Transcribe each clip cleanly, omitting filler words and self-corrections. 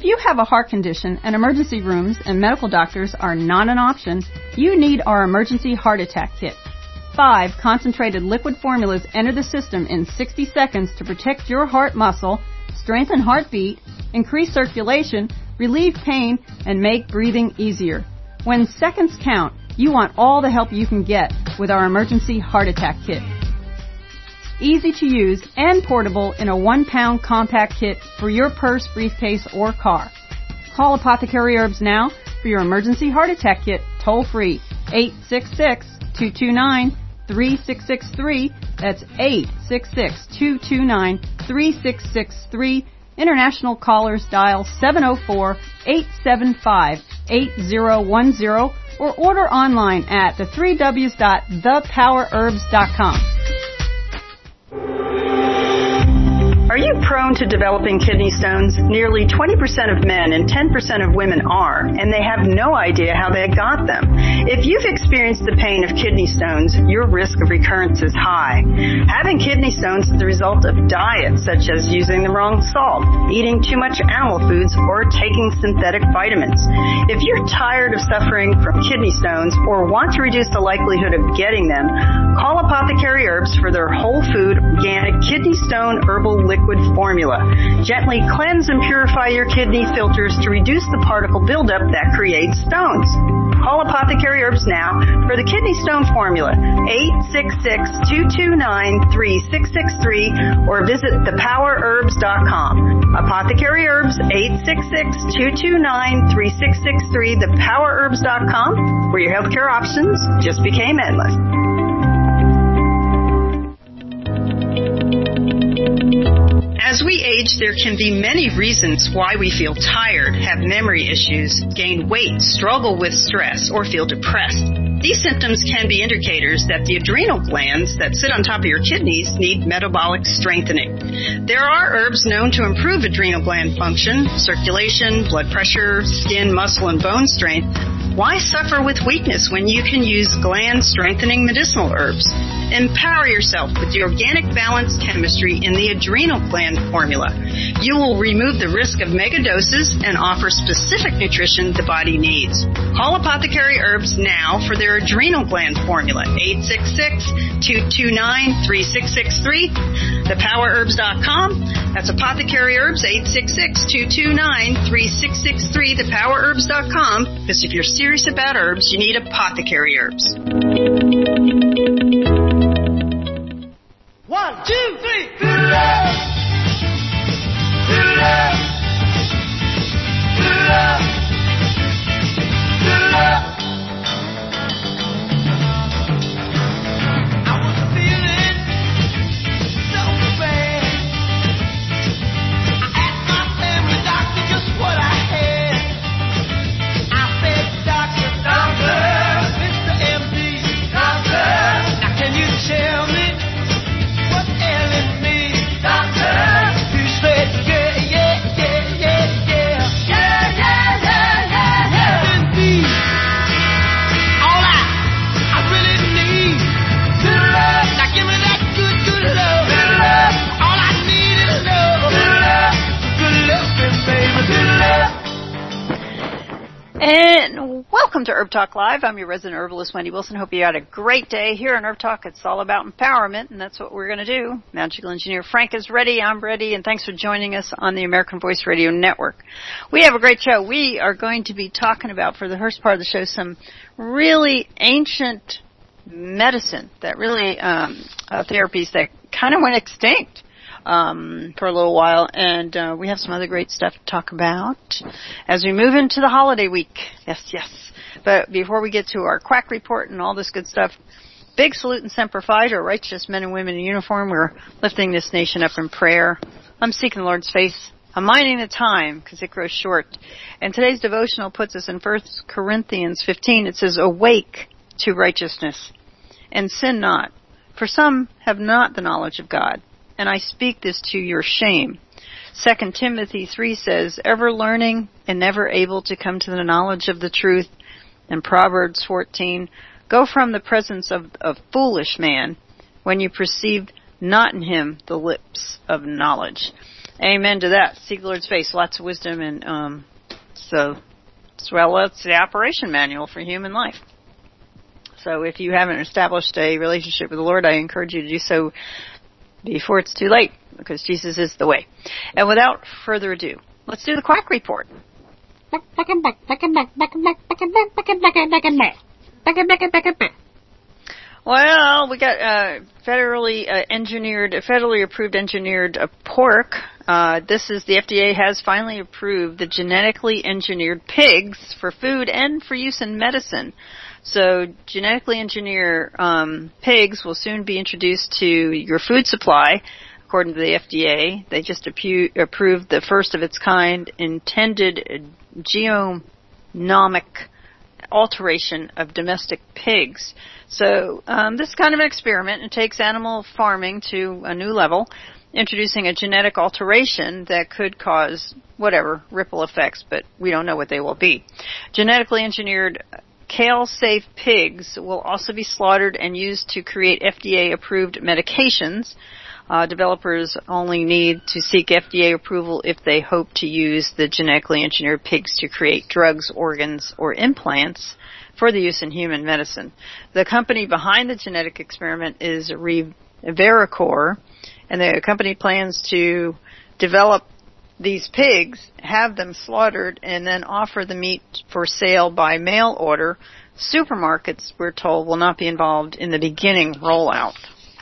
you have a heart condition and emergency rooms and medical doctors are not an option, you need our Emergency Heart Attack Kit. 5 concentrated liquid formulas enter the system in 60 seconds to protect your heart muscle, strengthen heartbeat, increase circulation, relieve pain, and make breathing easier. When seconds count, you want all the help you can get with our Emergency Heart Attack Kit. Easy to use and portable in a 1-pound compact kit for your purse, briefcase, or car. Call Apothecary Herbs now for your Emergency Heart Attack Kit toll free 866-229-3663. That's 866-229-3663. International callers dial 704-875-8010 or order online at the3ws.thepowerherbs.com. Are you prone to developing kidney stones? Nearly 20% of men and 10% of women are, and they have no idea how they got them. If you've experienced the pain of kidney stones, your risk of recurrence is high. Having kidney stones is the result of diets such as using the wrong salt, eating too much animal foods, or taking synthetic vitamins. If you're tired of suffering from kidney stones or want to reduce the likelihood of getting them, call Apothecary Herbs for their whole food, organic kidney stone herbal liquid formula. Gently cleanse and purify your kidney filters to reduce the particle buildup that creates stones. Call Apothecary Herbs now for the kidney stone formula, 866-229-3663, or visit thepowerherbs.com. Apothecary Herbs, 866-229-3663, thepowerherbs.com, where your healthcare options just became endless. As we age, there can be many reasons why we feel tired, have memory issues, gain weight, struggle with stress, or feel depressed. These symptoms can be indicators that the adrenal glands that sit on top of your kidneys need metabolic strengthening. There are herbs known to improve adrenal gland function, circulation, blood pressure, skin, muscle, and bone strength. Why suffer with weakness when you can use gland-strengthening medicinal herbs? Empower yourself with the organic balanced chemistry in the adrenal gland formula. You will remove the risk of mega doses and offer specific nutrition the body needs. Call Apothecary Herbs now for their adrenal gland formula, 866-229-3663, thepowerherbs.com. That's Apothecary Herbs, 866-229-3663, thepowerherbs.com. Because if you're serious about herbs, you need Apothecary Herbs. 1, 2, 3. Good love. Good love. Good love. Good love. I was feeling so bad. I asked my family doctor just what I had. I said, Doctor, Mr. MD, Doctor, now can you tell me? And welcome to Herb Talk Live. I'm your resident herbalist, Wendy Wilson. Hope you had a great day. Here on Herb Talk, it's all about empowerment, and that's what we're going to do. Magical engineer Frank is ready. I'm ready, and thanks for joining us on the American Voice Radio Network. We have a great show. We are going to be talking about, for the first part of the show, some really ancient medicine that really therapies that kind of went extinct for a little while, and we have some other great stuff to talk about as we move into the holiday week. Yes. But before we get to our quack report and all this good stuff, big salute and semper fi to our righteous men and women in uniform. We're lifting this nation up in prayer. I'm seeking the Lord's face. I'm minding the time because it grows short. And today's devotional puts us in 1 Corinthians 15. It says, awake to righteousness and sin not, for some have not the knowledge of God. And I speak this to your shame. 2 Timothy 3 says, ever learning and never able to come to the knowledge of the truth. And Proverbs 14, go from the presence of a foolish man when you perceive not in him the lips of knowledge. Amen to that. Seek the Lord's face. Lots of wisdom, and so it's the operation manual for human life. So if you haven't established a relationship with the Lord, I encourage you to do so before it's too late, because Jesus is the way. And without further ado, let's do the Quack Report. Well, we got federally approved engineered pork. This is the FDA has finally approved the genetically engineered pigs for food and for use in medicine. So genetically engineered pigs will soon be introduced to your food supply, according to the FDA. They just approved the first of its kind intended genomic alteration of domestic pigs. So this is kind of an experiment. It takes animal farming to a new level, introducing a genetic alteration that could cause whatever ripple effects, but we don't know what they will be. Genetically engineered kale-safe pigs will also be slaughtered and used to create FDA-approved medications. Developers only need to seek FDA approval if they hope to use the genetically engineered pigs to create drugs, organs, or implants for the use in human medicine. The company behind the genetic experiment is Vericor, and the company plans to develop these pigs, have them slaughtered, and then offer the meat for sale by mail order. Supermarkets, we're told, will not be involved in the beginning rollout.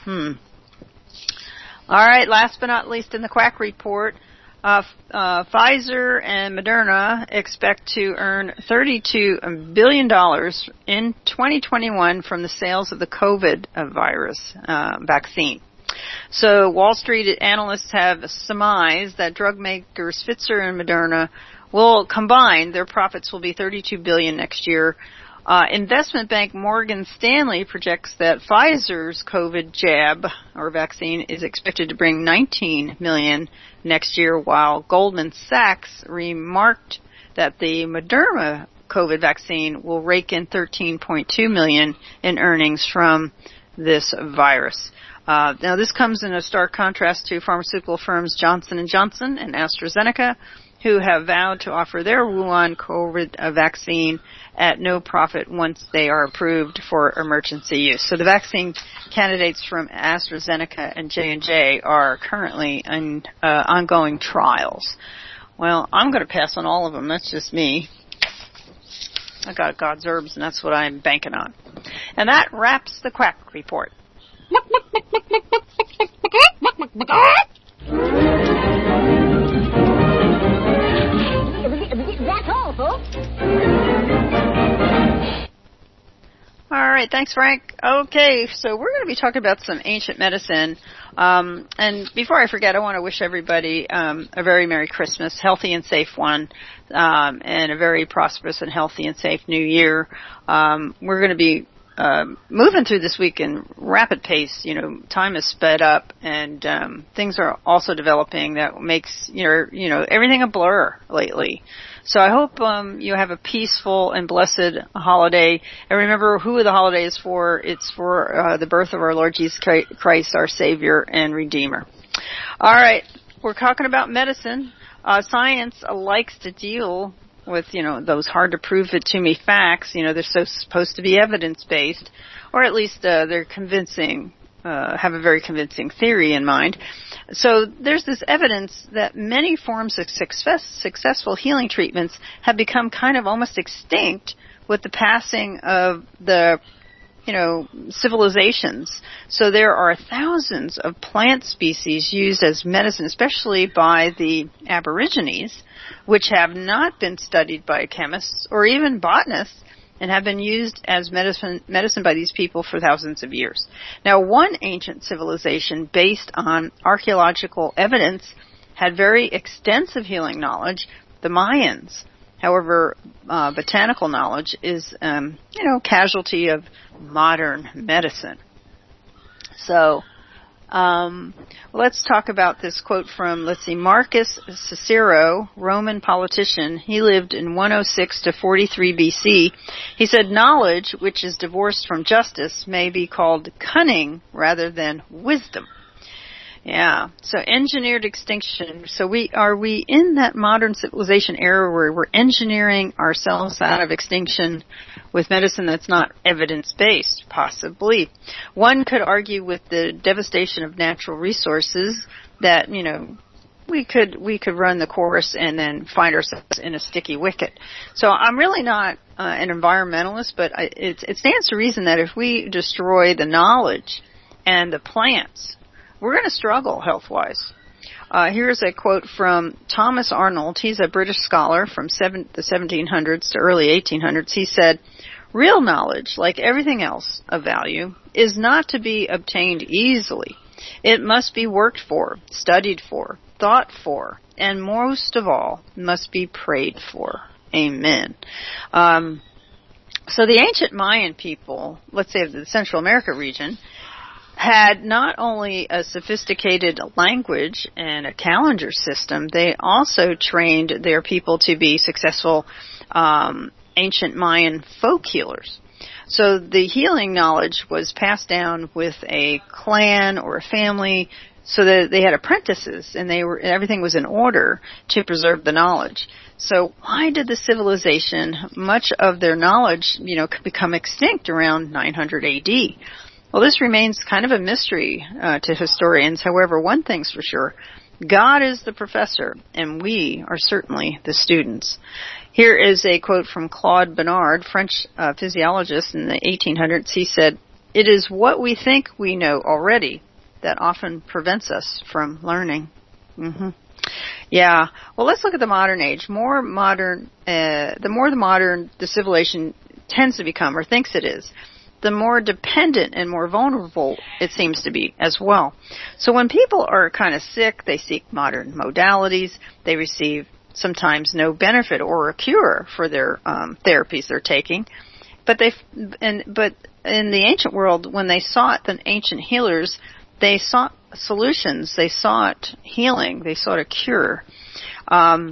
All right, last but not least in the Quack Report, Pfizer and Moderna expect to earn $32 billion in 2021 from the sales of the COVID virus vaccine. So Wall Street analysts have surmised that drug makers Pfizer and Moderna will combine. Their profits will be $32 billion next year. Investment bank Morgan Stanley projects that Pfizer's COVID jab or vaccine is expected to bring $19 million next year, while Goldman Sachs remarked that the Moderna COVID vaccine will rake in $13.2 million in earnings from this virus. Now, this comes in a stark contrast to pharmaceutical firms Johnson & Johnson and AstraZeneca, who have vowed to offer their Wuhan COVID vaccine at no profit once they are approved for emergency use. So the vaccine candidates from AstraZeneca and J&J are currently in ongoing trials. Well, I'm going to pass on all of them. That's just me. I got God's herbs, and that's what I'm banking on. And that wraps the Quack Report. That's all, folks. All right, thanks, Frank. Okay, so we're going to be talking about some ancient medicine. And before I forget, I want to wish everybody a very Merry Christmas, healthy and safe one, and a very prosperous and healthy and safe New Year. We're going to be moving through this week in rapid pace. You know, time is sped up, and things are also developing that makes everything a blur lately. So I hope you have a peaceful and blessed holiday. And remember who the holiday is for. It's for the birth of our Lord Jesus Christ, our Savior and Redeemer. All right, we're talking about medicine. Science likes to deal with, those hard to prove it to me facts. They're supposed to be evidence-based, or at least they're convincing, have a very convincing theory in mind. So there's this evidence that many forms of successful healing treatments have become kind of almost extinct with the passing of the, civilizations. So there are thousands of plant species used as medicine, especially by the Aborigines, which have not been studied by chemists or even botanists, and have been used as medicine by these people for thousands of years. Now, one ancient civilization based on archaeological evidence had very extensive healing knowledge, the Mayans. However, botanical knowledge is, casualty of modern medicine. So, let's talk about this quote from, Marcus Cicero, Roman politician. He lived in 106 to 43 BC. He said, knowledge, which is divorced from justice, may be called cunning rather than wisdom. Yeah. So engineered extinction. So are we in that modern civilization era where we're engineering ourselves out of extinction with medicine that's not evidence-based? Possibly. One could argue with the devastation of natural resources that, we could run the course and then find ourselves in a sticky wicket. So I'm really not an environmentalist, but it stands to reason that if we destroy the knowledge and the plants, we're going to struggle health-wise. Here's a quote from Thomas Arnold. He's a British scholar from the 1700s to early 1800s. He said, "Real knowledge, like everything else of value, is not to be obtained easily. It must be worked for, studied for, thought for, and most of all, must be prayed for." Amen. So the ancient Mayan people, let's say of the Central America region, had not only a sophisticated language and a calendar system, they also trained their people to be successful ancient Mayan folk healers. So the healing knowledge was passed down with a clan or a family, so that they had apprentices, and everything was in order to preserve the knowledge. So why did the civilization, much of their knowledge, become extinct around 900 AD? Well, this remains kind of a mystery to historians. However, one thing's for sure: God is the professor, and we are certainly the students. Here is a quote from Claude Bernard, French physiologist in the 1800s. He said, "It is what we think we know already that often prevents us from learning." Mm-hmm. Yeah. Well, let's look at the modern age. The more modern the civilization tends to become, or thinks it is, the more dependent and more vulnerable it seems to be as well. So when people are kind of sick, they seek modern modalities. They receive sometimes no benefit or a cure for their therapies they're taking. But in the ancient world, when they sought the ancient healers, they sought solutions. They sought healing. They sought a cure. A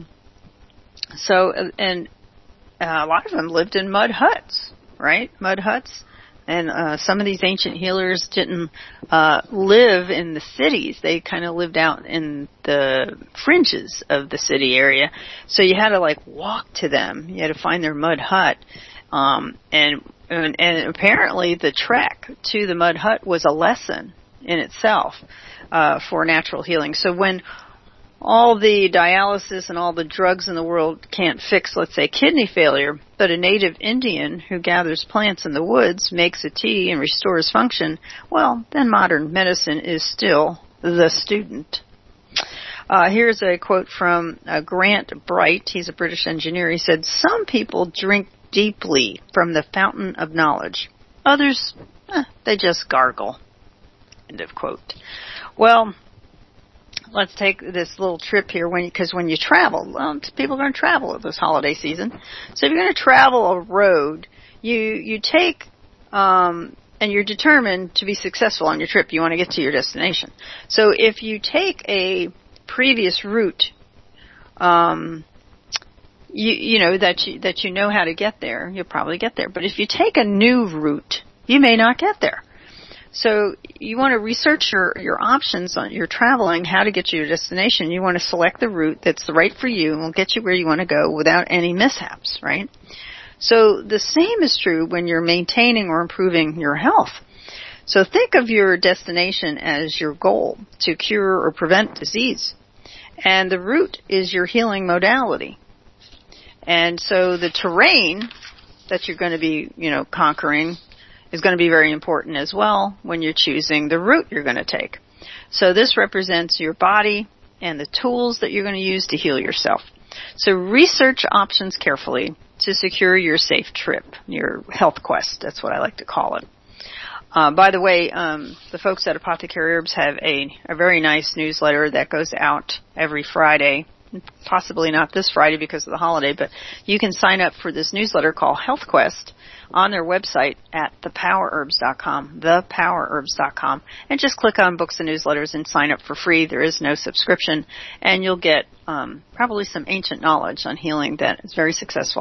lot of them lived in mud huts, right? Mud huts. And some of these ancient healers didn't live in the cities. They kind of lived out in the fringes of the city area. So you had to walk to them. You had to find their mud hut. And apparently the trek to the mud hut was a lesson in itself for natural healing. So when all the dialysis and all the drugs in the world can't fix, let's say, kidney failure, but a native Indian who gathers plants in the woods, makes a tea, and restores function, well, then modern medicine is still the student. Here's a quote from Grant Bright. He's a British engineer. He said, "Some people drink deeply from the fountain of knowledge. Others, they just gargle." End of quote. Well, let's take this little trip here because when you travel, people are going to travel this holiday season. So if you're going to travel a road, you take, and you're determined to be successful on your trip. You want to get to your destination. So if you take a previous route, that you know how to get there, you'll probably get there. But if you take a new route, you may not get there. So you want to research your options on your traveling, how to get to your destination. You want to select the route that's right for you and will get you where you want to go without any mishaps, right? So the same is true when you're maintaining or improving your health. So think of your destination as your goal to cure or prevent disease. And the route is your healing modality. And so the terrain that you're going to be, conquering is going to be very important as well when you're choosing the route you're going to take. So this represents your body and the tools that you're going to use to heal yourself. So research options carefully to secure your safe trip, your health quest. That's what I like to call it. By the way, the folks at Apothecary Herbs have a very nice newsletter that goes out every Friday. Possibly not this Friday because of the holiday, but you can sign up for this newsletter called Health Quest on their website at thepowerherbs.com, thepowerherbs.com, and just click on Books and Newsletters and sign up for free. There is no subscription, and you'll get probably some ancient knowledge on healing that is very successful.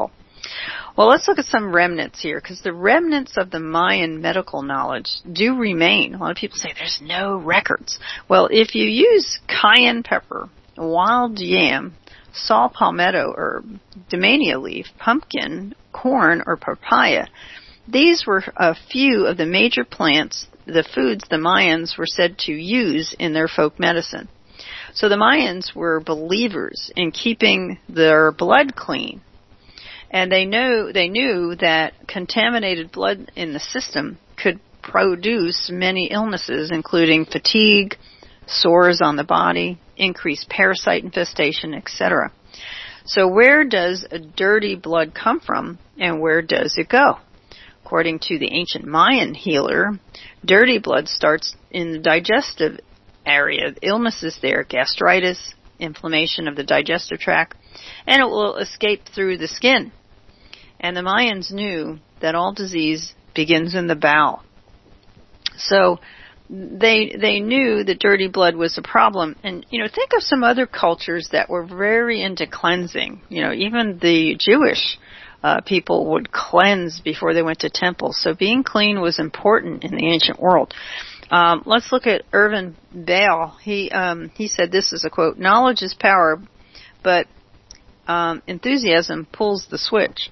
Well, let's look at some remnants here, because the remnants of the Mayan medical knowledge do remain. A lot of people say there's no records. Well, if you use cayenne pepper, wild yam, saw palmetto herb, dahmania leaf, pumpkin, corn, or papaya, these were a few of the major plants, the foods the Mayans were said to use in their folk medicine. So the Mayans were believers in keeping their blood clean. And they knew that contaminated blood in the system could produce many illnesses, including fatigue, sores on the body, increased parasite infestation, etc. So where does dirty blood come from, and where does it go? According to the ancient Mayan healer, dirty blood starts in the digestive area. Illnesses there, gastritis, inflammation of the digestive tract, and it will escape through the skin. And the Mayans knew that all disease begins in the bowel. So they knew that dirty blood was a problem. And, think of some other cultures that were very into cleansing. Even the Jewish people would cleanse before they went to temples. So being clean was important in the ancient world. Let's look at Irvin Bale. He said this is a quote, "Knowledge is power, but enthusiasm pulls the switch."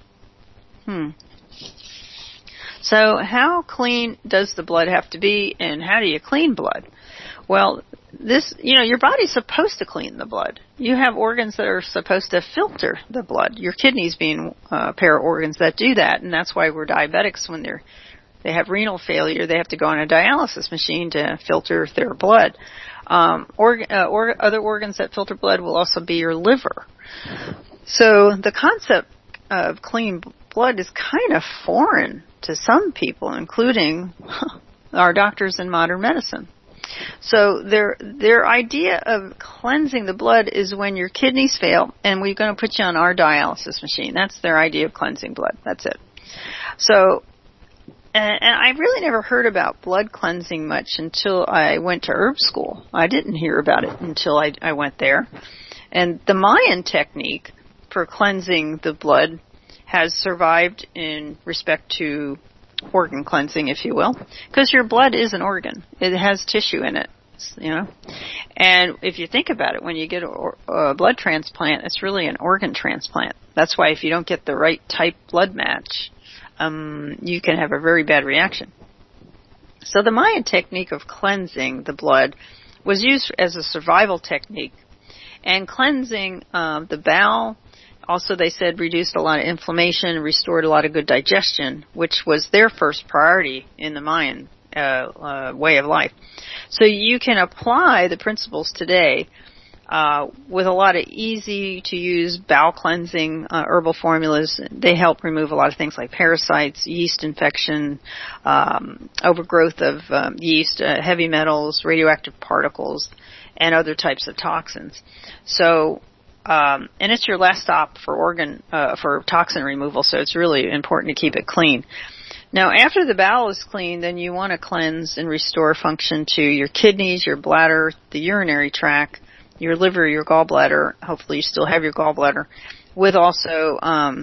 So how clean does the blood have to be, and how do you clean blood? Well, your body's supposed to clean the blood. You have organs that are supposed to filter the blood. Your kidneys being a pair of organs that do that, and that's why we're diabetics when they have renal failure. They have to go on a dialysis machine to filter their blood. Other organs that filter blood will also be your liver. So the concept of clean blood is kind of foreign to some people, including our doctors in modern medicine. So their idea of cleansing the blood is when your kidneys fail and we're going to put you on our dialysis machine. That's their idea of cleansing blood. That's it. So, and I really never heard about blood cleansing much until I went to herb school. I didn't hear about it until I went there. And the Mayan technique for cleansing the blood has survived in respect to organ cleansing, if you will, because your blood is an organ. It has tissue in it, And if you think about it, when you get a blood transplant, it's really an organ transplant. That's why if you don't get the right type blood match, you can have a very bad reaction. So the Mayan technique of cleansing the blood was used as a survival technique. And cleansing the bowel, also, they said reduced a lot of inflammation, restored a lot of good digestion, which was their first priority in the Mayan way of life. So you can apply the principles today with a lot of easy-to-use bowel cleansing herbal formulas. They help remove a lot of things like parasites, yeast infection, overgrowth of yeast, heavy metals, radioactive particles, and other types of toxins. So and it's your last stop for toxin removal, so it's really important to keep it clean. Now, after the bowel is clean, then you want to cleanse and restore function to your kidneys, your bladder, the urinary tract, your liver, your gallbladder. Hopefully you still have your gallbladder. With also,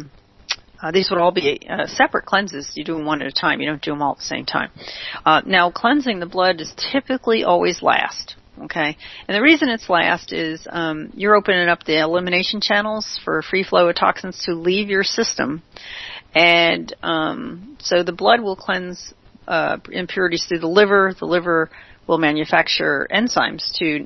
these would all be separate cleanses. You do them one at a time. You don't do them all at the same time. Now, cleansing the blood is typically always last. Okay, and the reason it's last is you're opening up the elimination channels for free flow of toxins to leave your system, and so the blood will cleanse impurities through the liver. The liver will manufacture enzymes to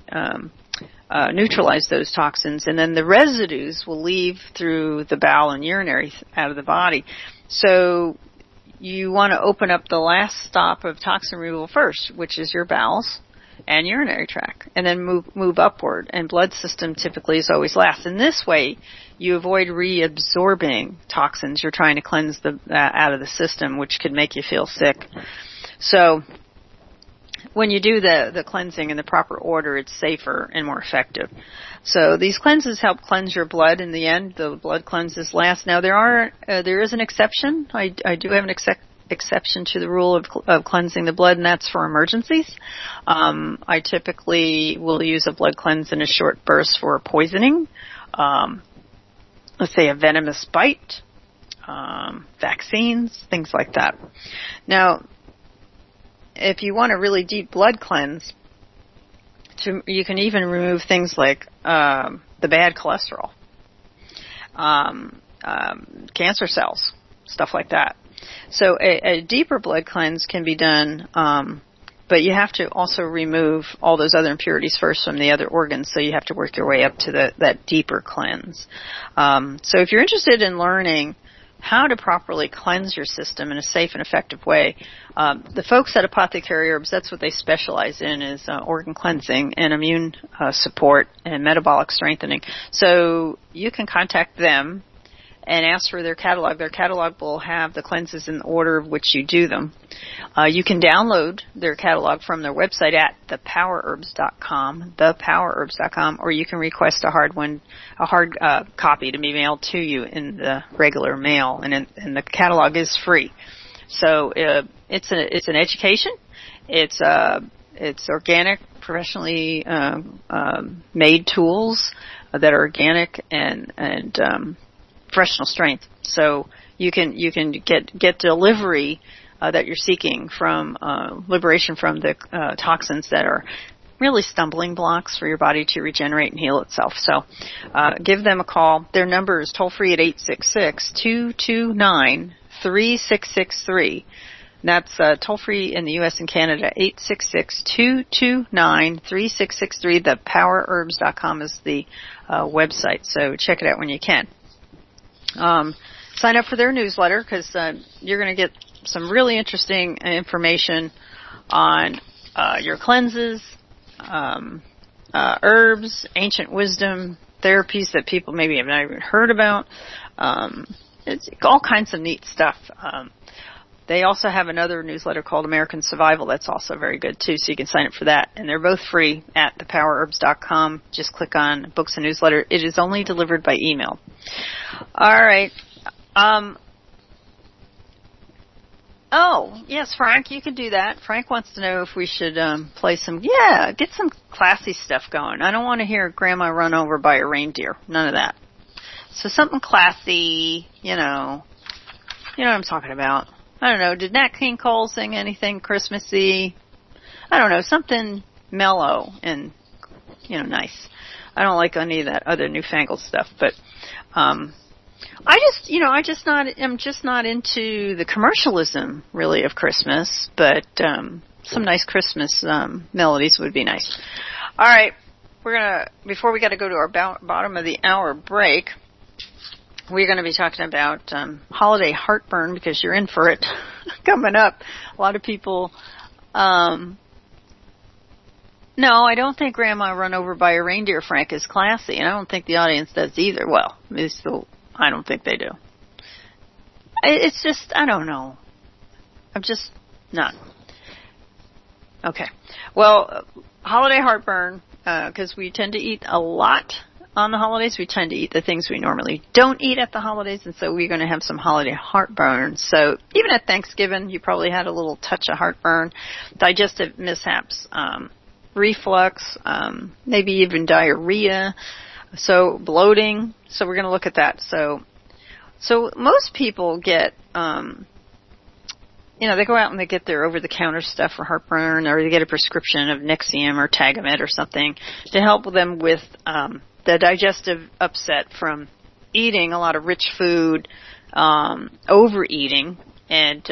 neutralize those toxins, and then the residues will leave through the bowel and urinary out of the body. So you want to open up the last stop of toxin removal first, which is your bowels and urinary tract, and then move upward. And blood system typically is always last. In this way, you avoid reabsorbing toxins you're trying to cleanse out of the system, which could make you feel sick. So when you do the cleansing in the proper order, it's safer and more effective. So these cleanses help cleanse your blood. In the end, the blood cleanses last. Now there is an exception. I do have an exception to the rule of cleansing the blood, and that's for emergencies. I typically will use a blood cleanse in a short burst for poisoning. Let's say a venomous bite, vaccines, things like that. Now, if you want a really deep blood cleanse, you can even remove things like the bad cholesterol, cancer cells, stuff like that. So a deeper blood cleanse can be done, but you have to also remove all those other impurities first from the other organs, so you have to work your way up to that deeper cleanse. So if you're interested in learning how to properly cleanse your system in a safe and effective way, the folks at Apothecary Herbs, that's what they specialize in, is organ cleansing and immune support and metabolic strengthening. So you can contact them and ask for their catalog. Their catalog will have the cleanses in the order of which you do them. You can download their catalog from their website at thepowerherbs.com, thepowerherbs.com, or you can request a hard copy to be mailed to you in the regular mail, and the catalog is free. So it's an education. It's organic, professionally made tools that are organic and professional strength. So you can get delivery that you're seeking from liberation from the toxins that are really stumbling blocks for your body to regenerate and heal itself. So give them a call. Their number is toll free at 866-229-3663. That's toll free in the U.S. and Canada, 866-229-3663. Thepowerherbs.com is the website, so check it out when you can. Sign up for their newsletter, because you're going to get some really interesting information on your cleanses, herbs, ancient wisdom, therapies that people maybe have not even heard about. It's all kinds of neat stuff. They also have another newsletter called American Survival that's also very good, too, so you can sign up for that. And they're both free at thepowerherbs.com. Just click on Books and Newsletter. It is only delivered by email. All right. Oh, yes, Frank, you can do that. Frank wants to know if we should play get some classy stuff going. I don't want to hear Grandma run over by a reindeer. None of that. So something classy, you know what I'm talking about. I don't know, did Nat King Cole sing anything Christmassy? I don't know, something mellow and, nice. I don't like any of that other newfangled stuff, but I'm just not into the commercialism, really, of Christmas, but some nice Christmas melodies would be nice. All right, before we got to go to our bottom of the hour break, we're going to be talking about holiday heartburn, because you're in for it coming up. A lot of people, no, I don't think Grandma run over by a reindeer, Frank, is classy, and I don't think the audience does either. Well, I don't think they do. It's just, I don't know. I'm just not. Okay. Well, holiday heartburn, because we tend to eat a lot on the holidays. We tend to eat the things we normally don't eat at the holidays, and so we're going to have some holiday heartburn. So even at Thanksgiving, you probably had a little touch of heartburn, digestive mishaps, reflux, maybe even diarrhea, so bloating. So we're going to look at that. So most people get, they go out and they get their over-the-counter stuff for heartburn, or they get a prescription of Nexium or Tagamet or something to help them with the digestive upset from eating a lot of rich food, overeating, and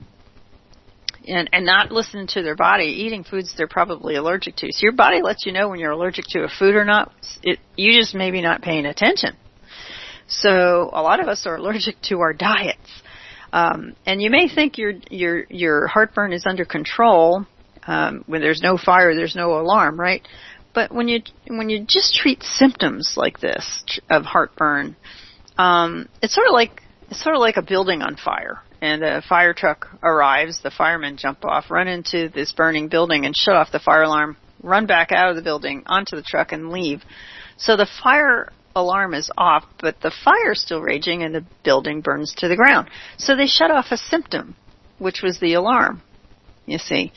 not listening to their body, eating foods they're probably allergic to. So your body lets you know when you're allergic to a food or not. You just maybe not paying attention. So a lot of us are allergic to our diets. And you may think your heartburn is under control. When there's no fire, there's no alarm, right? But when you just treat symptoms like this of heartburn, it's sort of like a building on fire, and a fire truck arrives. The firemen jump off, run into this burning building, and shut off the fire alarm. Run back out of the building onto the truck and leave. So the fire alarm is off, but the fire is still raging, and the building burns to the ground. So they shut off a symptom, which was the alarm. You see,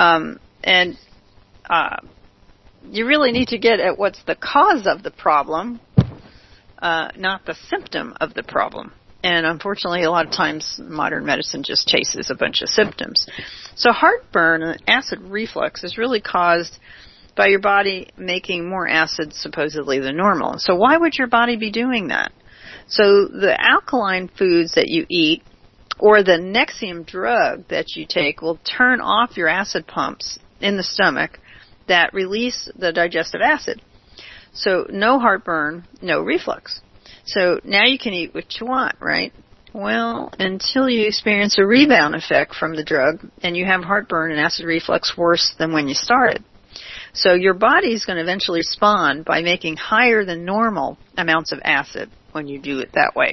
you really need to get at what's the cause of the problem, not the symptom of the problem. And unfortunately, a lot of times modern medicine just chases a bunch of symptoms. So heartburn and acid reflux is really caused by your body making more acid supposedly than normal. So why would your body be doing that? So the alkaline foods that you eat or the Nexium drug that you take will turn off your acid pumps in the stomach that release the digestive acid. So no heartburn, no reflux. So now you can eat what you want, right? Well, until you experience a rebound effect from the drug and you have heartburn and acid reflux worse than when you started. So your body's going to eventually respond by making higher than normal amounts of acid when you do it that way.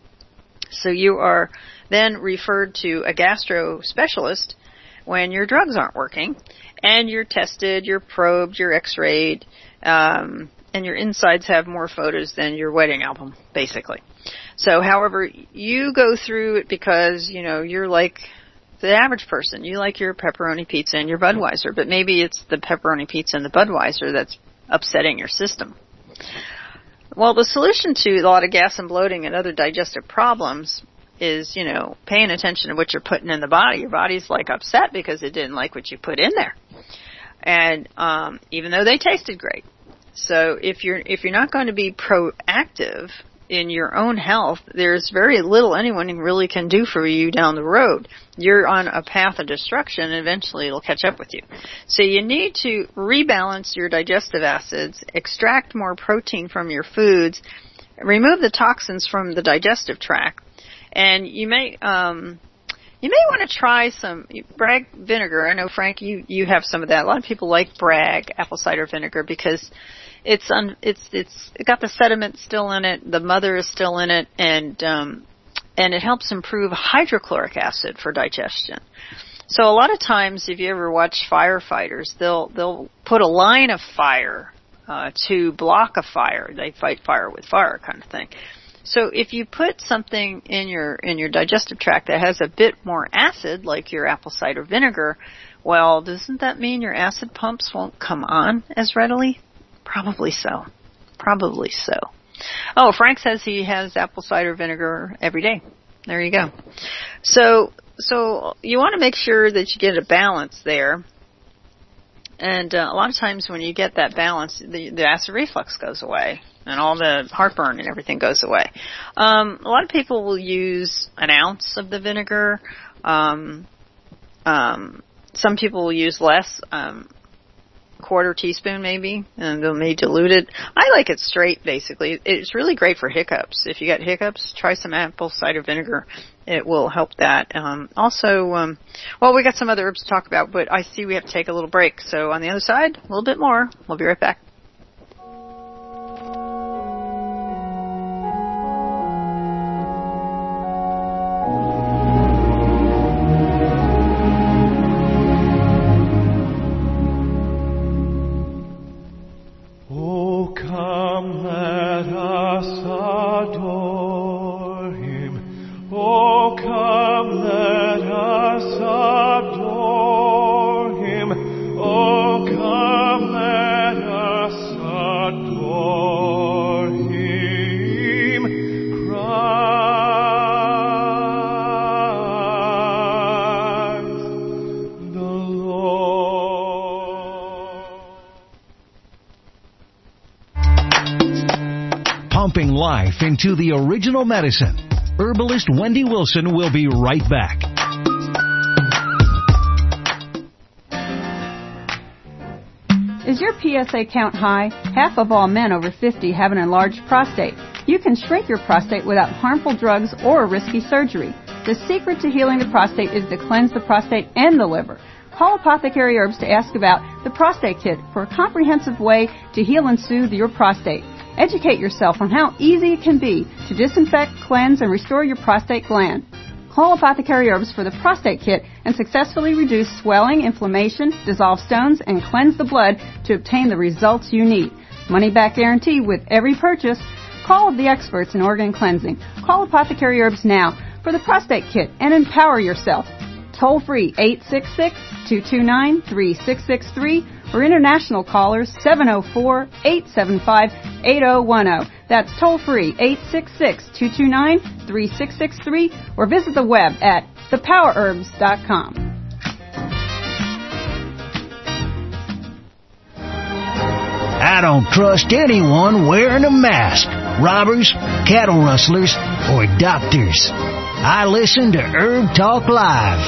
So you are then referred to a gastro specialist when your drugs aren't working, and you're tested, you're probed, you're x-rayed, and your insides have more photos than your wedding album, basically. So, however, you go through it because, you know, you're like the average person. You like your pepperoni pizza and your Budweiser, but maybe it's the pepperoni pizza and the Budweiser that's upsetting your system. Well, the solution to a lot of gas and bloating and other digestive problems is, you know, paying attention to what you're putting in the body. Your body's like upset because it didn't like what you put in there. And even though they tasted great. So if you're not going to be proactive in your own health, there's very little anyone really can do for you down the road. You're on a path of destruction, and eventually it'll catch up with you. So you need to rebalance your digestive acids, extract more protein from your foods, remove the toxins from the digestive tract, and you may want to try some Bragg vinegar. I know, Frank, you have some of that. A lot of people like Bragg apple cider vinegar because it's got the sediment still in it, the mother is still in it, and it helps improve hydrochloric acid for digestion. So a lot of times, if you ever watch firefighters, they'll put a line of fire to block a fire. They fight fire with fire, kind of thing. So if you put something in your digestive tract that has a bit more acid, like your apple cider vinegar, well, doesn't that mean your acid pumps won't come on as readily? Probably so. Probably so. Oh, Frank says he has apple cider vinegar every day. There you go. So you want to make sure that you get a balance there. And a lot of times when you get that balance, the acid reflux goes away. And all the heartburn and everything goes away. A lot of people will use an ounce of the vinegar. Some people will use less, quarter teaspoon maybe, and they may dilute it. I like it straight, basically. It's really great for hiccups. If you got hiccups, try some apple cider vinegar. It will help that. Well, we got some other herbs to talk about, but I see we have to take a little break. So on the other side, a little bit more. We'll be right back. Pumping life into the original medicine. Herbalist Wendy Wilson will be right back. Is your PSA count high? Half of all men over 50 have an enlarged prostate. You can shrink your prostate without harmful drugs or risky surgery. The secret to healing the prostate is to cleanse the prostate and the liver. Call Apothecary Herbs to ask about the Prostate Kit for a comprehensive way to heal and soothe your prostate. Educate yourself on how easy it can be to disinfect, cleanse, and restore your prostate gland. Call Apothecary Herbs for the Prostate Kit and successfully reduce swelling, inflammation, dissolve stones, and cleanse the blood to obtain the results you need. Money back guarantee with every purchase. Call the experts in organ cleansing. Call Apothecary Herbs now for the Prostate Kit and empower yourself. Toll free 866-229-3663 or international callers 704-875-8010. That's toll-free 866-229-3663, or visit the web at thepowerherbs.com. I don't trust anyone wearing a mask. Robbers, cattle rustlers, or doctors. I listen to Herb Talk Live.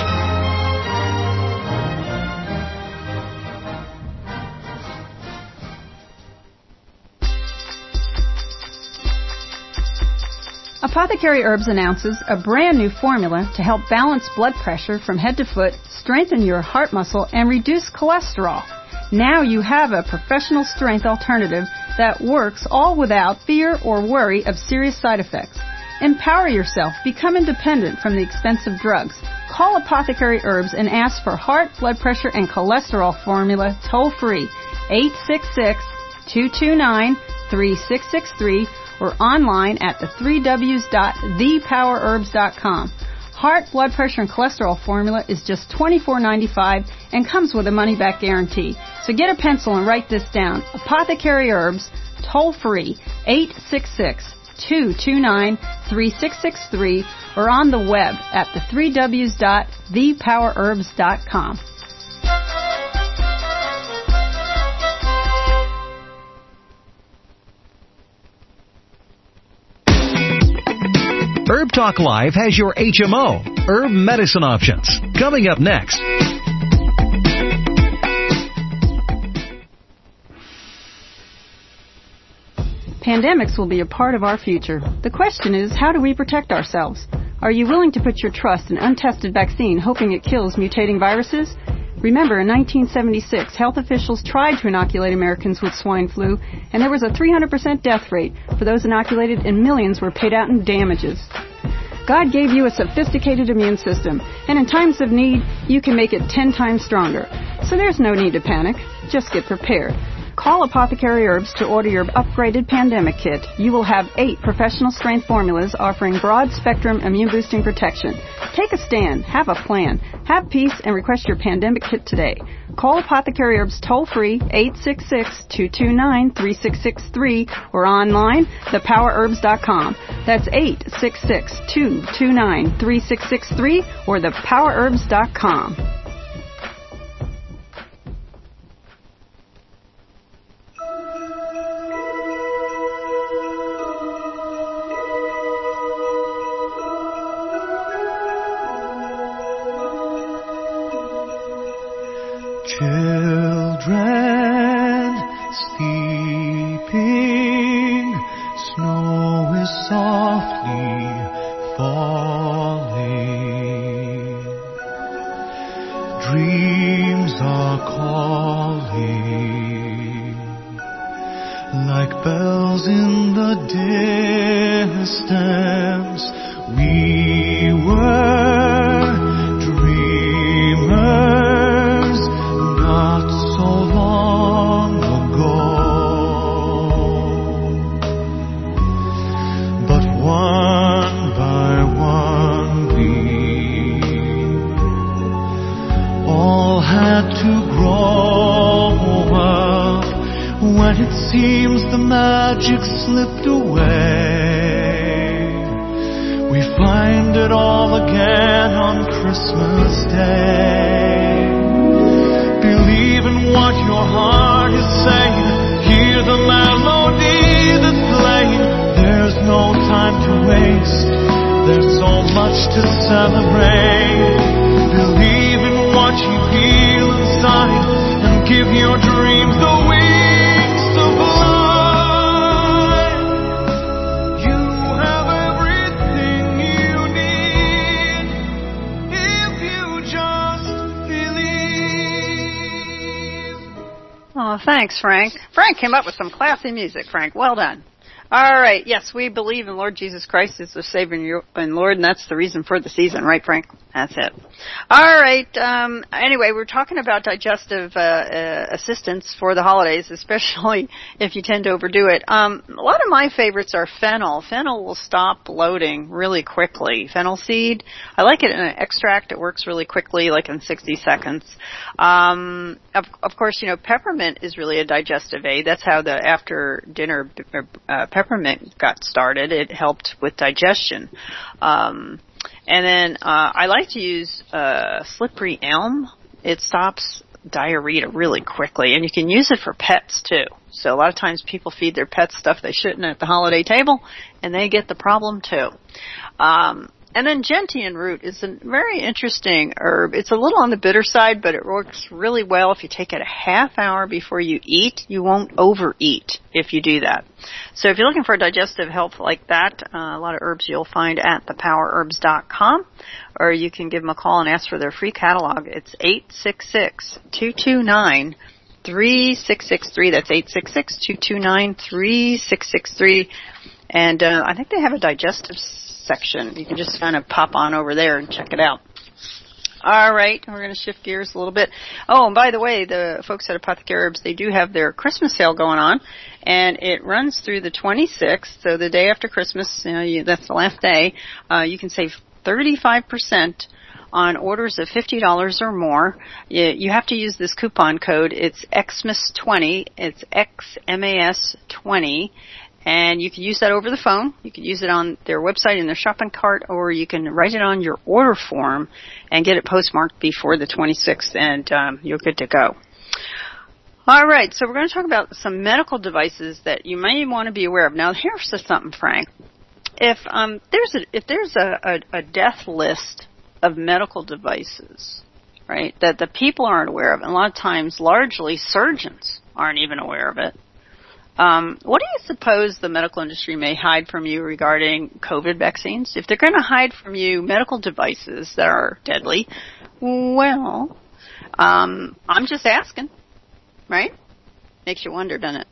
Apothecary Herbs announces a brand new formula to help balance blood pressure from head to foot, strengthen your heart muscle, and reduce cholesterol. Now you have a professional strength alternative that works all without fear or worry of serious side effects. Empower yourself. Become independent from the expensive drugs. Call Apothecary Herbs and ask for heart, blood pressure, and cholesterol formula toll-free 866-229-3663 or online at the3ws.thepowerherbs.com. Heart, blood pressure, and cholesterol formula is just $24.95 and comes with a money-back guarantee. So get a pencil and write this down. Apothecary Herbs, toll-free, 866-229-3663, or on the web at the3ws.thepowerherbs.com. Herb Talk Live has your HMO, herb medicine options. Coming up next. Pandemics will be a part of our future. The question is, how do we protect ourselves? Are you willing to put your trust in untested vaccine hoping it kills mutating viruses? Remember, in 1976, health officials tried to inoculate Americans with swine flu, and there was a 300% death rate for those inoculated, and millions were paid out in damages. God gave you a sophisticated immune system, and in times of need, you can make it 10 times stronger. So there's no need to panic. Just get prepared. Call Apothecary Herbs to order your upgraded pandemic kit. You will have 8 professional strength formulas offering broad spectrum immune boosting protection. Take a stand, have a plan, have peace, and request your pandemic kit today. Call Apothecary Herbs toll free 866-229-3663 or online thepowerherbs.com. That's 866-229-3663 or thepowerherbs.com. Children sleeping, snow is softly falling, dreams are calling, like bells in the distance. We were dreamers not so long ago, but one by one we all had to grow up. When it seems the magic slipped away, we find it all again on Christmas Day. Believe in what your heart is saying. Hear the melody that's playing. There's no time to waste. There's so much to celebrate. Believe in what you feel inside and give your dreams the wings to fly. You have everything you need if you just believe. Oh, thanks, Frank. Frank came up with some classy music, Frank. Well done. All right. Yes, we believe in Lord Jesus Christ as the Savior and Lord, and that's the reason for the season, right, Frank? That's it. All right. Anyway, we're talking about digestive assistance for the holidays, especially if you tend to overdo it. A lot of my favorites are fennel. Fennel will stop bloating really quickly. Fennel seed, I like it in an extract. It works really quickly, like in 60 seconds. Of course, peppermint is really a digestive aid. That's how the after dinner peppermint got started. It helped with digestion. And then I like to use slippery elm. It stops diarrhea really quickly, and you can use it for pets too. So a lot of times people feed their pets stuff they shouldn't at the holiday table, and they get the problem too. And then gentian root is a very interesting herb. It's a little on the bitter side, but it works really well if you take it a half hour before you eat. You won't overeat if you do that. So if you're looking for digestive health like that, a lot of herbs you'll find at thepowerbs.com, or you can give them a call and ask for their free catalog. It's 866-229-3663. That's 866-229-3663. And I think they have a digestive section. You can just kind of pop on over there and check it out. All right, we're going to shift gears a little bit. Oh, and by the way, the folks at Apothecary Herbs, they do have their Christmas sale going on, and it runs through the 26th, so the day after Christmas, that's the last day. You can save 35% on orders of $50 or more. You have to use this coupon code. It's XMAS20. It's XMAS20. And you can use that over the phone. You can use it on their website in their shopping cart, or you can write it on your order form and get it postmarked before the 26th, and you're good to go. All right, so we're going to talk about some medical devices that you may want to be aware of. Now, here's something, Frank. If there's a death list of medical devices, right, that the people aren't aware of, and a lot of times, largely, surgeons aren't even aware of it, what do you suppose the medical industry may hide from you regarding COVID vaccines? If they're going to hide from you medical devices that are deadly, well, I'm just asking, right? Makes you wonder, doesn't it?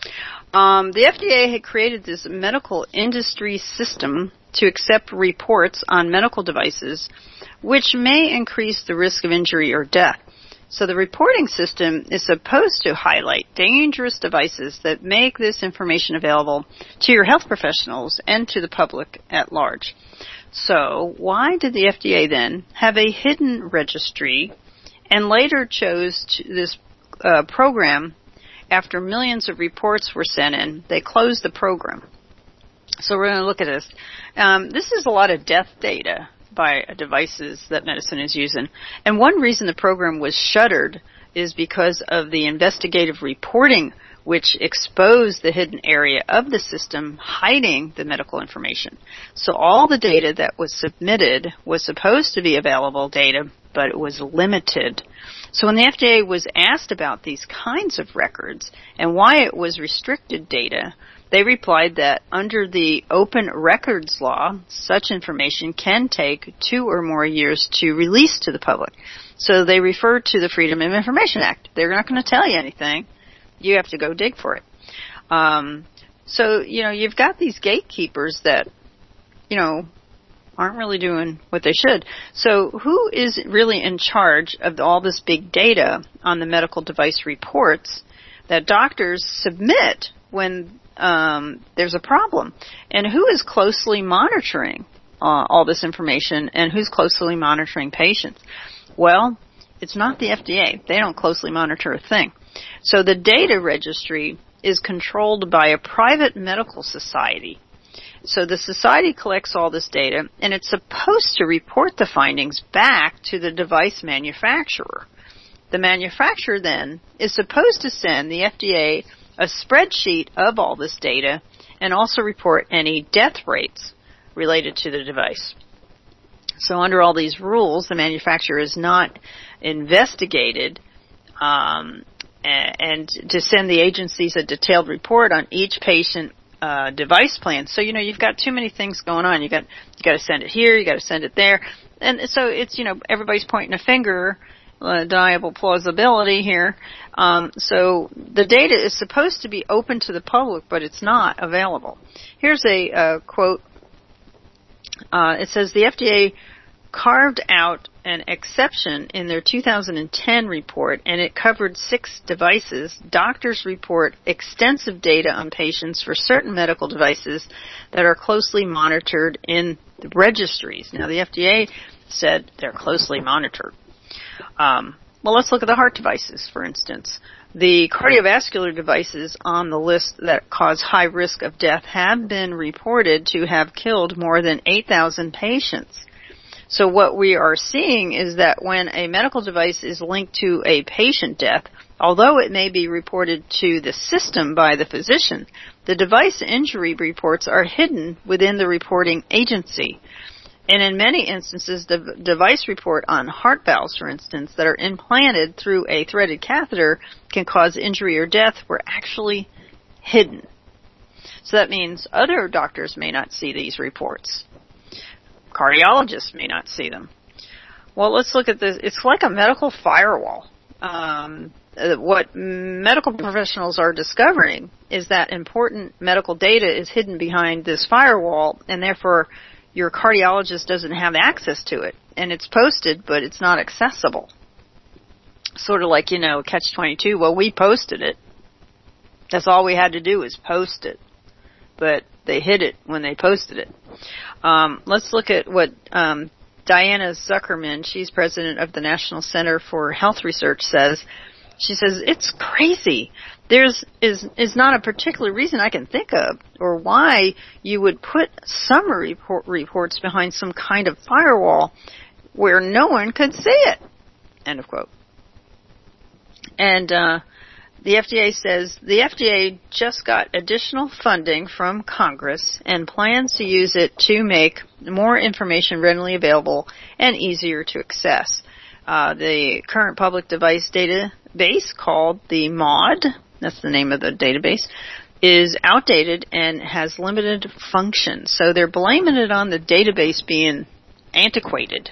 The FDA had created this medical industry system to accept reports on medical devices, which may increase the risk of injury or death. So the reporting system is supposed to highlight dangerous devices that make this information available to your health professionals and to the public at large. So why did the FDA then have a hidden registry and later chose this program after millions of reports were sent in? They closed the program. So we're going to look at this. This is a lot of death data by devices that medicine is using. And one reason the program was shuttered is because of the investigative reporting, which exposed the hidden area of the system hiding the medical information. So all the data that was submitted was supposed to be available data, but it was limited. So when the FDA was asked about these kinds of records and why it was restricted data, they replied that under the Open Records Law, such information can take 2 or more years to release to the public. So they refer to the Freedom of Information Act. They're not going to tell you anything. You have to go dig for it. So, you've got these gatekeepers that, aren't really doing what they should. So who is really in charge of all this big data on the medical device reports that doctors submit when there's a problem? And who is closely monitoring all this information, and who's closely monitoring patients? Well, it's not the FDA. They don't closely monitor a thing. So the data registry is controlled by a private medical society. So the society collects all this data, and it's supposed to report the findings back to the device manufacturer. The manufacturer then is supposed to send the FDA a spreadsheet of all this data and also report any death rates related to the device. So under all these rules, the manufacturer is not investigated and to send the agencies a detailed report on each patient device plan. So, you've got too many things going on. You got to send it here, you got to send it there. And so it's, everybody's pointing a finger, deniable plausibility here. So the data is supposed to be open to the public, but it's not available. Here's a quote. It says the FDA carved out an exception in their 2010 report, and it covered 6 devices. Doctors report extensive data on patients for certain medical devices that are closely monitored in the registries. Now, the FDA said they're closely monitored. Well, let's look at the heart devices, for instance. The cardiovascular devices on the list that cause high risk of death have been reported to have killed more than 8,000 patients. So what we are seeing is that when a medical device is linked to a patient death, although it may be reported to the system by the physician, the device injury reports are hidden within the reporting agency. And in many instances, the device report on heart valves, for instance, that are implanted through a threaded catheter can cause injury or death were actually hidden. So that means other doctors may not see these reports. Cardiologists may not see them. Well, let's look at this. It's like a medical firewall. What medical professionals are discovering is that important medical data is hidden behind this firewall, and therefore your cardiologist doesn't have access to it. And it's posted, but it's not accessible. Sort of like, Catch-22. Well, we posted it. That's all we had to do is post it. But they hid it when they posted it. Let's look at what Diana Zuckerman, she's president of the National Center for Health Research, says. She says, it's crazy. There's not a particular reason I can think of or why you would put summary reports behind some kind of firewall where no one could see it. End of quote. And the FDA says the FDA just got additional funding from Congress and plans to use it to make more information readily available and easier to access. The current public device database called the MAUDE, that's the name of the database, is outdated and has limited function. So they're blaming it on the database being antiquated.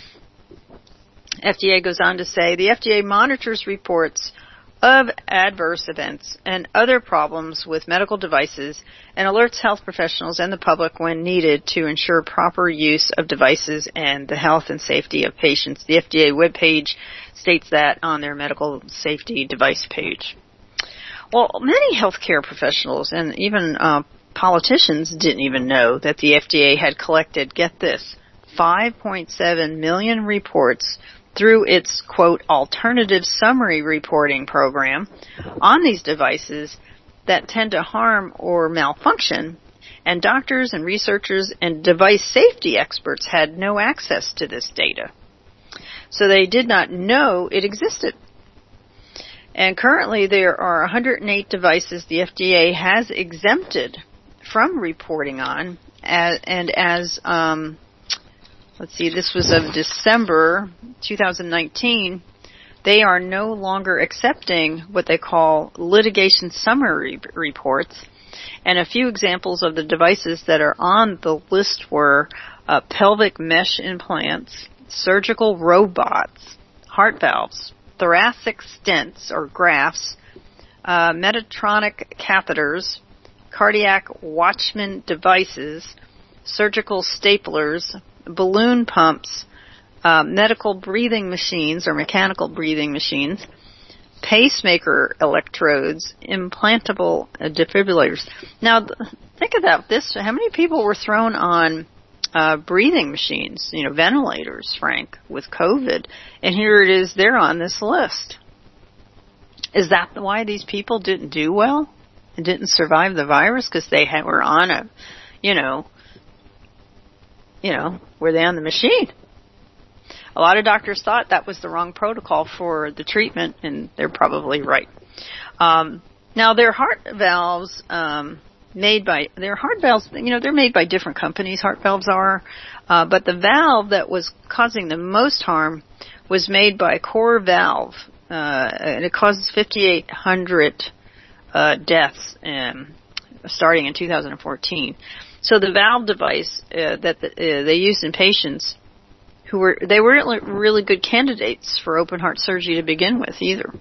FDA goes on to say the FDA monitors reports of adverse events and other problems with medical devices and alerts health professionals and the public when needed to ensure proper use of devices and the health and safety of patients. The FDA webpage states that on their medical safety device page. Well, many healthcare professionals and even politicians didn't even know that the FDA had collected, get this, 5.7 million reports through its, quote, alternative summary reporting program on these devices that tend to harm or malfunction, and doctors and researchers and device safety experts had no access to this data. So they did not know it existed. And currently there are 108 devices the FDA has exempted from reporting on, let's see, this was of December 2019, they are no longer accepting what they call litigation summary reports. And a few examples of the devices that are on the list were pelvic mesh implants, surgical robots, heart valves, thoracic stents or grafts, Medtronic catheters, cardiac Watchman devices, surgical staplers, balloon pumps, medical breathing machines or mechanical breathing machines, pacemaker electrodes, implantable defibrillators. Now, think about this. How many people were thrown on breathing machines, ventilators, Frank, with COVID? And here it is, they're on this list. Is that why these people didn't do well and didn't survive the virus? Because they were on were they on the machine? A lot of doctors thought that was the wrong protocol for the treatment, and they're probably right. Now, their heart valves, they're made by different companies, heart valves are, but the valve that was causing the most harm was made by Core Valve, and it causes 5,800 deaths starting in 2014. So the valve device that they used in patients they weren't really good candidates for open heart surgery to begin with either.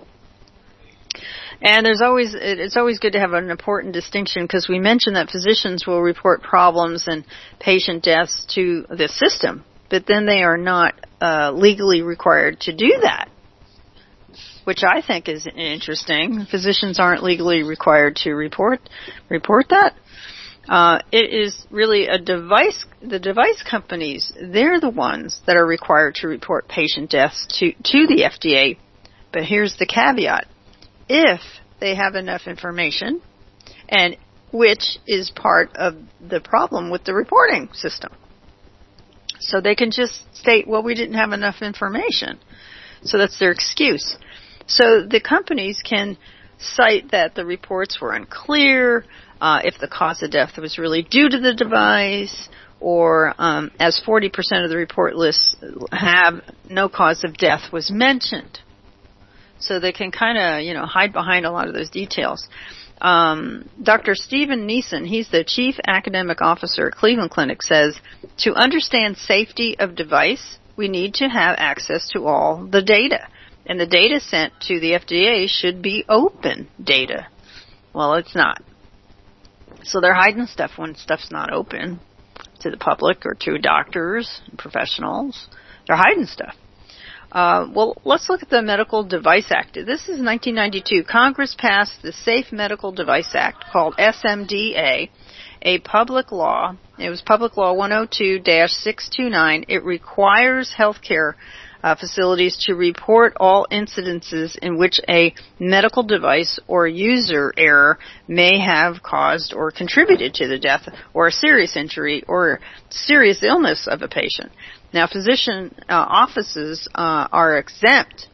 And it's always good to have an important distinction, because we mentioned that physicians will report problems and patient deaths to the system, but then they are not legally required to do that, which I think is interesting. Physicians aren't legally required to report that. It is really the device companies, they're the ones that are required to report patient deaths to the FDA. But here's the caveat. If they have enough information, and which is part of the problem with the reporting system. So they can just state, well, we didn't have enough information. So that's their excuse. So the companies can cite that the reports were unclear, if the cause of death was really due to the device, or as 40% of the report lists have, no cause of death was mentioned. So they can kind of, hide behind a lot of those details. Dr. Stephen Neeson, he's the Chief Academic Officer at Cleveland Clinic, says, to understand safety of device, we need to have access to all the data. And the data sent to the FDA should be open data. Well, it's not. So they're hiding stuff when stuff's not open to the public or to doctors and professionals. They're hiding stuff. Well, let's look at the Medical Device Act. This is 1992. Congress passed the Safe Medical Device Act, called SMDA, a public law. It was Public Law 102-629. It requires healthcare facilities to report all incidences in which a medical device or user error may have caused or contributed to the death or a serious injury or serious illness of a patient. Now, physician offices are exempt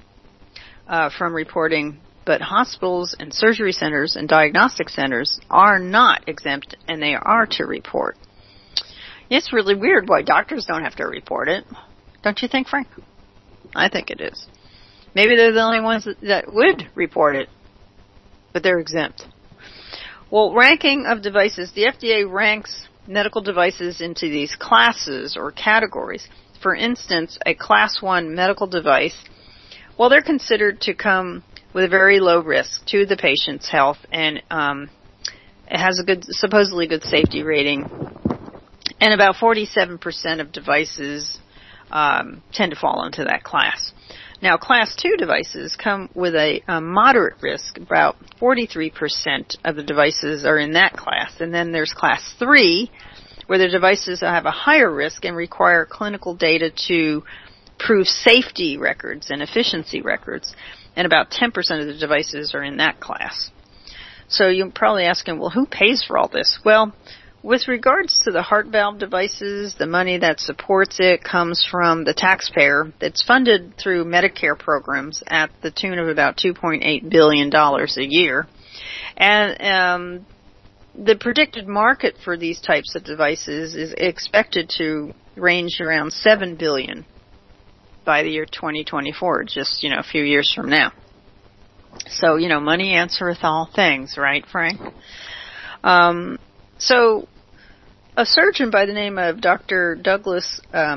from reporting, but hospitals and surgery centers and diagnostic centers are not exempt, and they are to report. It's really weird why doctors don't have to report it. Don't you think, Frank? I think it is. Maybe they're the only ones that would report it, but they're exempt. Well, ranking of devices. The FDA ranks medical devices into these classes or categories. For instance, a Class 1 medical device, well, they're considered to come with a very low risk to the patient's health, and it has a supposedly good safety rating. And about 47% of devices tend to fall into that class. Now, Class 2 devices come with a moderate risk. About 43% of the devices are in that class. And then there's Class 3, where the devices have a higher risk and require clinical data to prove safety records and efficiency records. And about 10% of the devices are in that class. So you're probably asking, well, who pays for all this? Well, with regards to the heart valve devices, the money that supports it comes from the taxpayer. It's funded through Medicare programs at the tune of about $2.8 billion a year. And the predicted market for these types of devices is expected to range around $7 billion by the year 2024, just, a few years from now. So, money answereth all things, right, Frank? So, a surgeon by the name of Dr. Douglas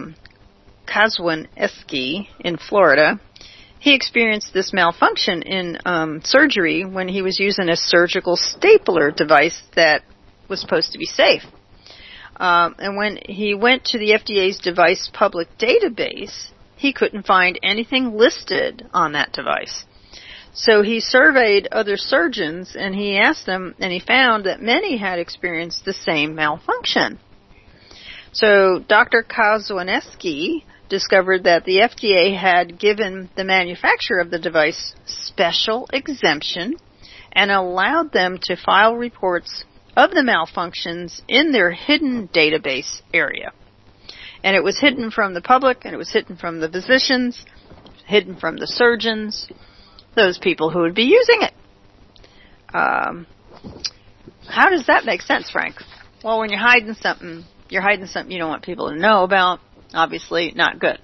Kozwanski in Florida, he experienced this malfunction in surgery when he was using a surgical stapler device that was supposed to be safe. And when he went to the FDA's device public database, he couldn't find anything listed on that device. So he surveyed other surgeons, and he asked them, and he found that many had experienced the same malfunction. So Dr. Kozwanski discovered that the FDA had given the manufacturer of the device special exemption and allowed them to file reports of the malfunctions in their hidden database area. And it was hidden from the public, and it was hidden from the physicians, hidden from the surgeons, those people who would be using it. How does that make sense, Frank? Well, when you're hiding something you don't want people to know about. Obviously, not good.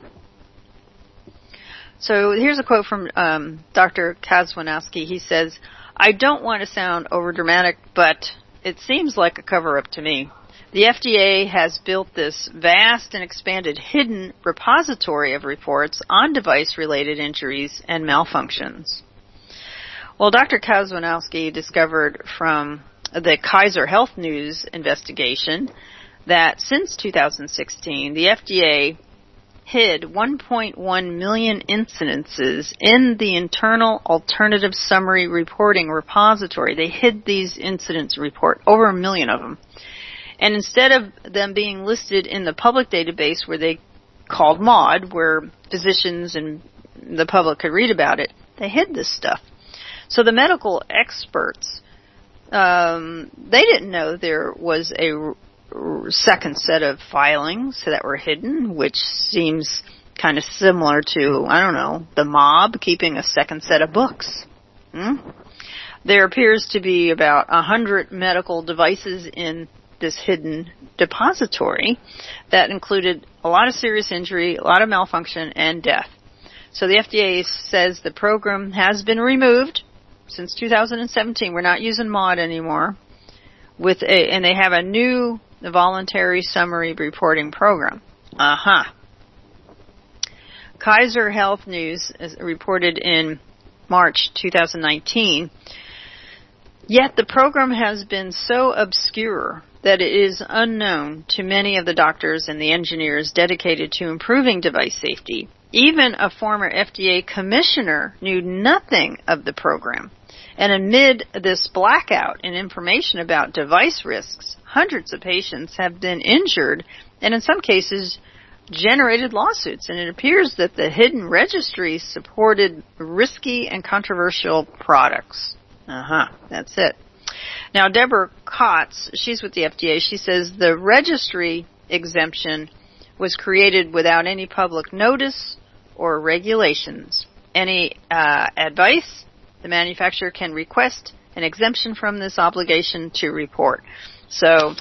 So here's a quote from Dr. Kozwanski. He says, I don't want to sound overdramatic, but it seems like a cover-up to me. The FDA has built this vast and expanded hidden repository of reports on device-related injuries and malfunctions. Well, Dr. Kozwanski discovered from the Kaiser Health News investigation that since 2016, the FDA hid 1.1 million incidences in the internal alternative summary reporting repository. They hid these incidents report, over 1 million of them. And instead of them being listed in the public database where they called MAUDE, where physicians and the public could read about it, they hid this stuff. So the medical experts, they didn't know there was a second set of filings that were hidden, which seems kind of similar to, I don't know, the mob keeping a second set of books. There appears to be about 100 medical devices in this hidden depository that included a lot of serious injury, a lot of malfunction, and death. So the FDA says the program has been removed since 2017. We're not using MAUDE anymore, and they have a new voluntary summary reporting program. Kaiser Health News reported in March 2019, yet the program has been so obscure that it is unknown to many of the doctors and the engineers dedicated to improving device safety. Even a former FDA commissioner knew nothing of the program. And amid this blackout in information about device risks, hundreds of patients have been injured and in some cases generated lawsuits. And it appears that the hidden registry supported risky and controversial products. That's it. Now, Deborah Kotz, she's with the FDA, she says the registry exemption was created without any public notice or regulations. Any advice, the manufacturer can request an exemption from this obligation to report. So,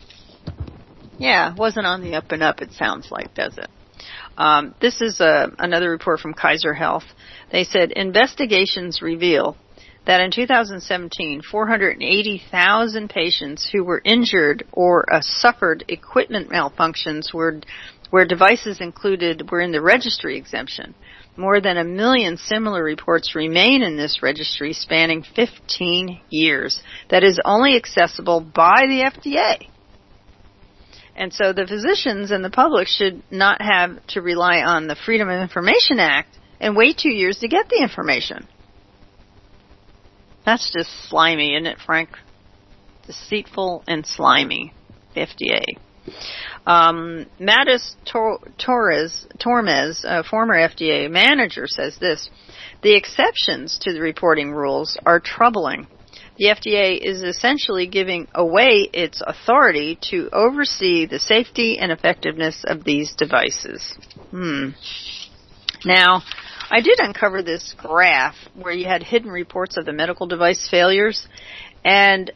yeah, it wasn't on the up and up, it sounds like, does it? This is another report from Kaiser Health. They said investigations reveal that in 2017, 480,000 patients who were injured or suffered equipment malfunctions where devices included were in the registry exemption. More than 1 million similar reports remain in this registry spanning 15 years that is only accessible by the FDA. And so the physicians and the public should not have to rely on the Freedom of Information Act and wait 2 years to get the information. That's just slimy, isn't it, Frank? Deceitful and slimy, FDA. Mattis Tormes, a former FDA manager, says this: the exceptions to the reporting rules are troubling. The FDA is essentially giving away its authority to oversee the safety and effectiveness of these devices. Now, I did uncover this graph where you had hidden reports of the medical device failures, and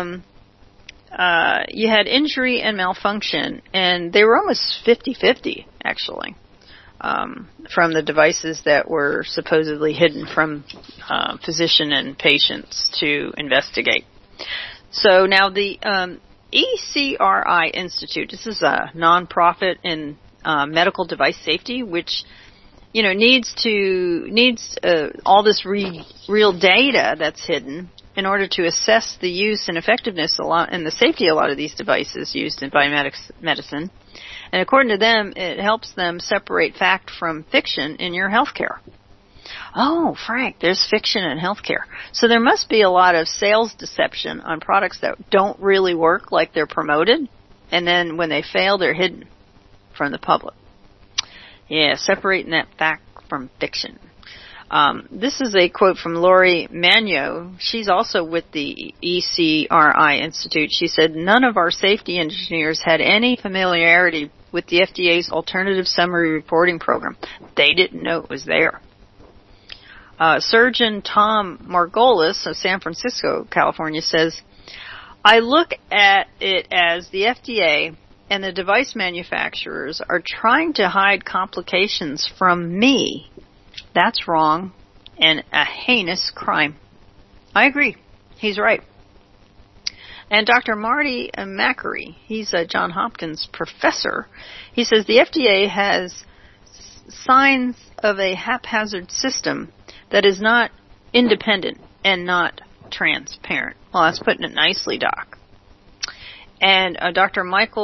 you had injury and malfunction, and they were almost 50-50, actually, from the devices that were supposedly hidden from physician and patients to investigate. So now the ECRI Institute, this is a nonprofit in medical device safety, which needs all this real data that's hidden in order to assess the use and effectiveness and the safety of a lot of these devices used in biomedicine. And according to them, it helps them separate fact from fiction in your healthcare. Oh, Frank, there's fiction in healthcare. So there must be a lot of sales deception on products that don't really work like they're promoted, and then when they fail, they're hidden from the public. Yeah, separating that fact from fiction. This is a quote from Lori Magno. She's also with the ECRI Institute. She said, none of our safety engineers had any familiarity with the FDA's alternative summary reporting program. They didn't know it was there. Surgeon Tom Margolis of San Francisco, California, says, I look at it as the FDA and the device manufacturers are trying to hide complications from me. That's wrong and a heinous crime. I agree. He's right. And Dr. Marty Makary, he's a Johns Hopkins professor, he says the FDA has signs of a haphazard system that is not independent and not transparent. Well, that's putting it nicely, Doc. And Dr. Michael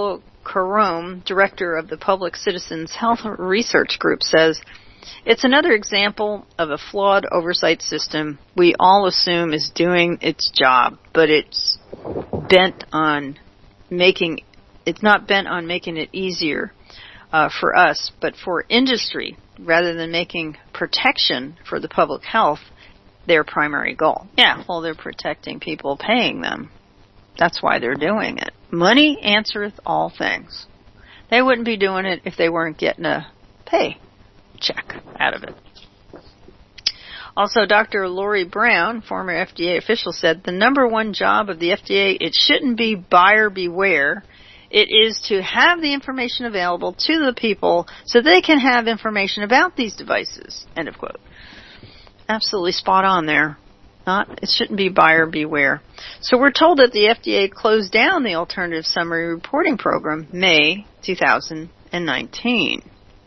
Carome, director of the Public Citizens Health Research Group, says, "It's another example of a flawed oversight system we all assume is doing its job, but it's not bent on making it easier for us, but for industry, rather than making protection for the public health their primary goal." Yeah, well, they're protecting people paying them. That's why they're doing it. Money answereth all things. They wouldn't be doing it if they weren't getting a pay check out of it. Also, Dr. Lori Brown, former FDA official, said the number one job of the FDA, it shouldn't be buyer beware. It is to have the information available to the people so they can have information about these devices. End of quote. Absolutely spot on there. It shouldn't be buyer beware. So we're told that the FDA closed down the Alternative Summary Reporting Program May 2019.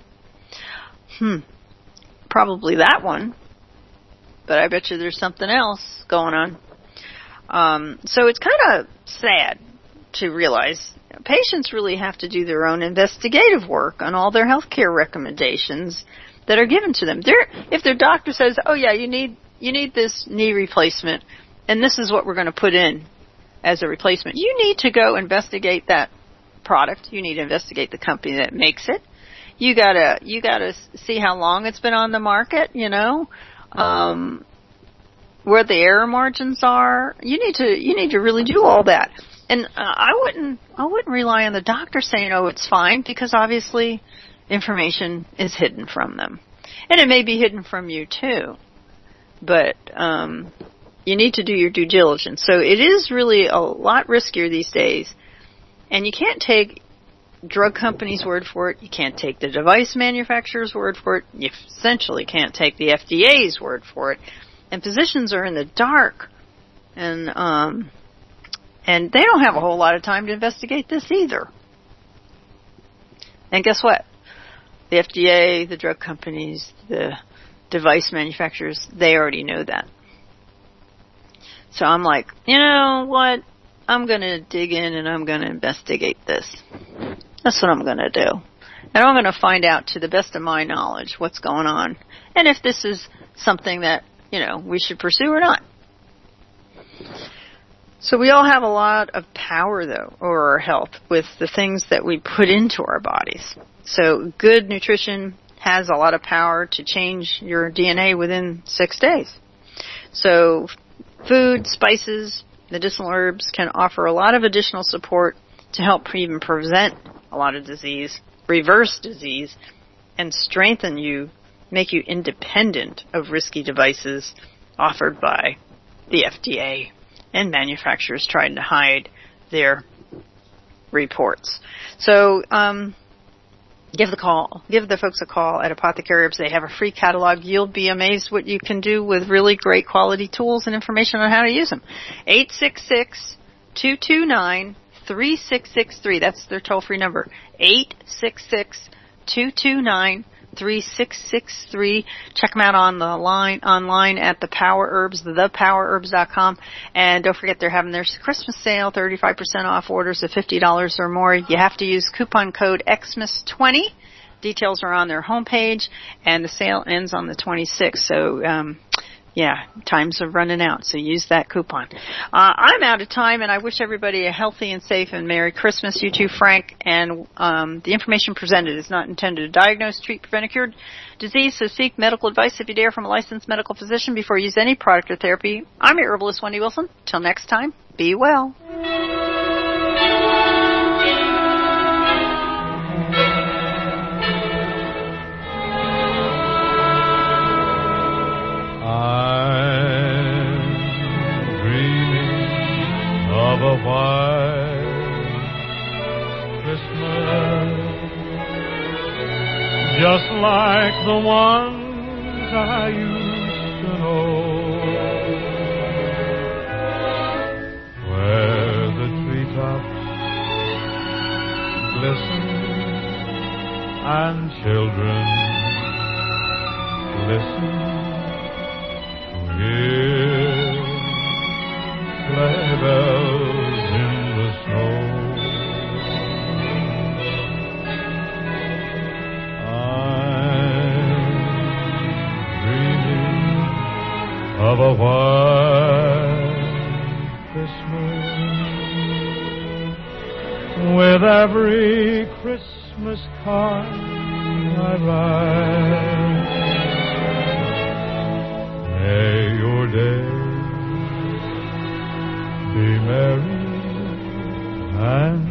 Probably that one. But I bet you there's something else going on. So it's kind of sad to realize patients really have to do their own investigative work on all their health care recommendations that are given to them. If their doctor says, oh yeah, you need this knee replacement, and this is what we're going to put in as a replacement, you need to go investigate that product. You need to investigate the company that makes it. You gotta see how long it's been on the market, where the error margins are. You need to really do all that. And I wouldn't rely on the doctor saying, oh, it's fine, because obviously information is hidden from them. And it may be hidden from you too. But you need to do your due diligence. So it is really a lot riskier these days. And you can't take drug companies' word for it. You can't take the device manufacturer's word for it. You essentially can't take the FDA's word for it. And physicians are in the dark. And they don't have a whole lot of time to investigate this either. And guess what? The FDA, the drug companies, the device manufacturers, they already know that. So I'm like, you know what? I'm going to dig in and I'm going to investigate this. That's what I'm going to do. And I'm going to find out, to the best of my knowledge, what's going on. And if this is something that, we should pursue or not. So we all have a lot of power, though, over our health with the things that we put into our bodies. So good nutrition has a lot of power to change your DNA within 6 days. So food, spices, medicinal herbs can offer a lot of additional support to help even prevent a lot of disease, reverse disease, and strengthen you, make you independent of risky devices offered by the FDA and manufacturers trying to hide their reports. So give the folks a call at Apothecary Herbs. They have a free catalog. You'll be amazed what you can do with really great quality tools and information on how to use them. 866-229-3663. That's their toll-free number. 866-229-3663. Check them out online at the Power Herbs, thepowerherbs.com. And don't forget, they're having their Christmas sale, 35% off orders of $50 or more. You have to use coupon code XMAS20. Details are on their homepage, and the sale ends on the 26th. So, times are running out, so use that coupon. I'm out of time, and I wish everybody a healthy and safe and Merry Christmas. You too, Frank. And the information presented is not intended to diagnose, treat, prevent, or cure disease, so seek medical advice if you dare from a licensed medical physician before you use any product or therapy. I'm your herbalist, Wendy Wilson. Till next time, be well. Of a white Christmas, just like the ones I used to know, where the treetops glisten and children listen to hear sleigh bells in the snow. with every Christmas card I write. May your days be merry and